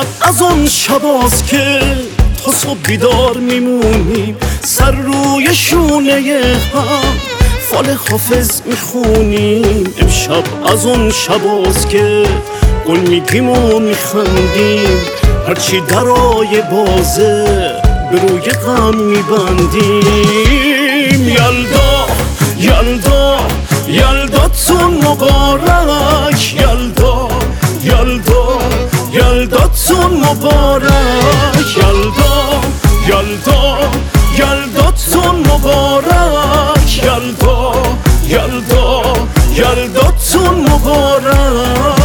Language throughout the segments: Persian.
امشب از اون شباست که تا صبح بیدار میمونیم، سر روی شونه هم فال حافظ میخونیم. امشب از اون شباست که گل میگیم و میخندیم، هرچی درای بازه به روی غم میبندیم. یلدا یلدا یلداتون مبارک، یلدا یلدا یلداتون مبارک، یلدا یلدا یلداتون مبارک، یلدا یلدا یلداتون مبارک.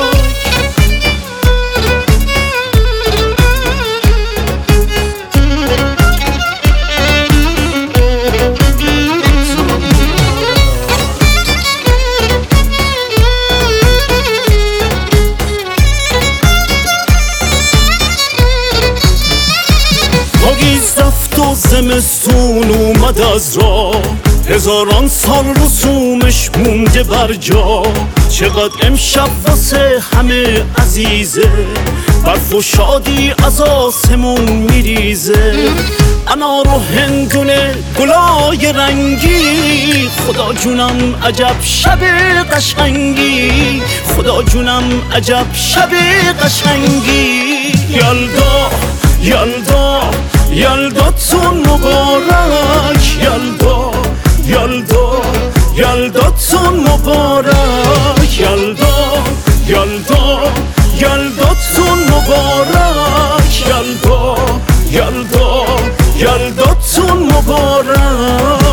پاییز رفت و زمستون اومد از راه، هزاران سال رسومش مونده بر جا. چقدر امشب واسه همه عزیزه، برف و شادی از آسمون میریزه. انار و هندونه گلای رنگی، خدا جونم عجب شب قشنگی، خدا جونم عجب شب قشنگی. یلدا یلدا یلداتون مبارک، یلدا یلدا یلداتون مبارک، یلدا یلدا یلداتون مبارک، یلدا یلدا یلداتون مبارک.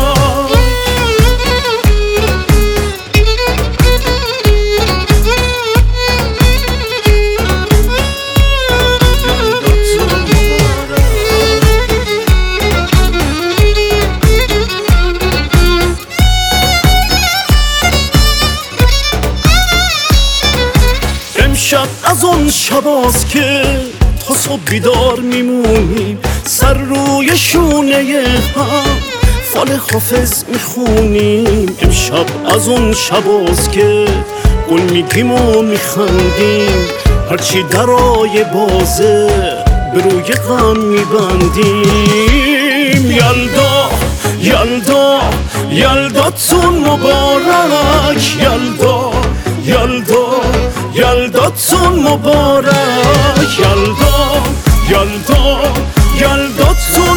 امشب از اون شباست که تا صبح بیدار میمونیم، سر روی شونه هم فال حافظ میخونیم. امشب از اون شباست که گل میگیم و میخندیم، هرچی درای بازه به روی غم میبندیم. یلدا یلدا یلداتون مبارک، یلدا یلدا یلداتون مبارک، یلدا یلدا یلداتون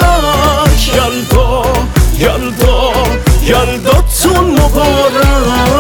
مبارک، یلدا یلدا یلداتون مبارک.